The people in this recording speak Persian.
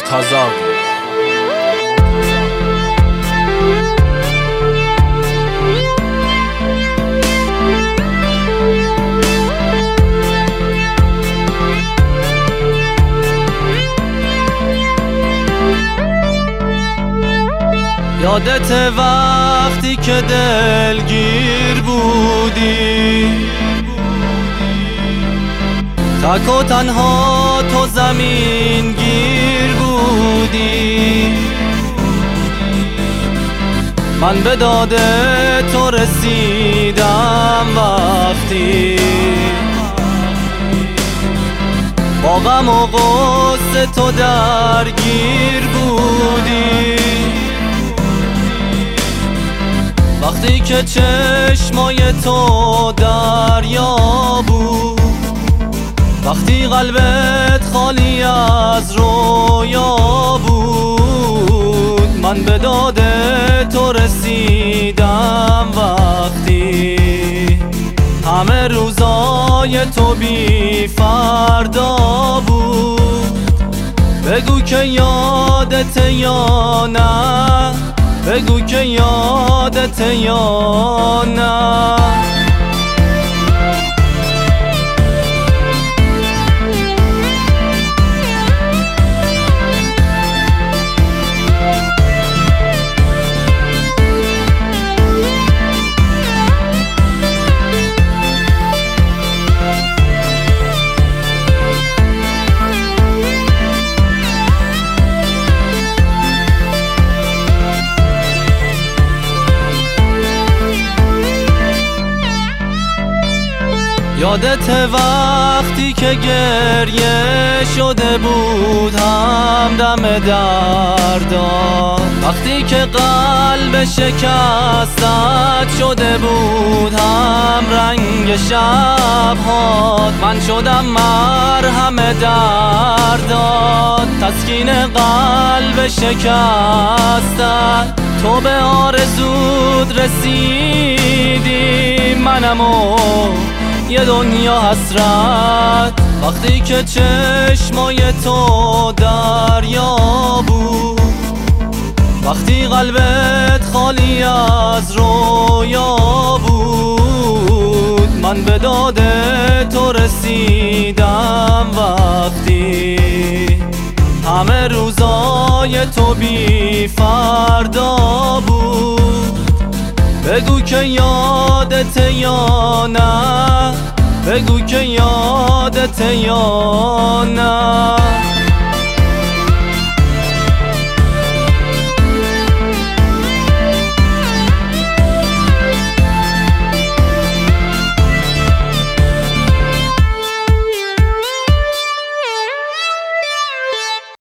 مرتضی بود. یادت وقتی که دلگیر بودی، تک و تنها تو زمین گیر بودی، من به داد تو رسیدم وقتی با غم و غصه تو درگیر بودی، وقتی که چشمای تو دریا بود، وقتی قلبت خالی از رویا بود، من به داد تو رسیدم وقتی همه روزای تو بی فردا بود. بگو که یادت یا نه، بگو که یادت یا نه. یادت وقتی که گریه شده بود همدم دردان، وقتی که قلب شکستت شده بود هم رنگ شب‌هات، من شدم مرهم دردات، تسکین قلب شکستت، تو به آرزود رسیدی، منمو یه دنیا حسرت، وقتی که چشمای تو دریا بود، وقتی قلبت خالی از رویا بود، من به داد تو رسیدم وقتی همه روزای تو بی فردا بود. بگو که یادت یا نه، بگو که یادت یا نه.